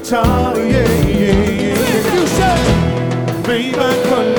guitar, yeah, yeah, yeah. You say, babe, I couldn't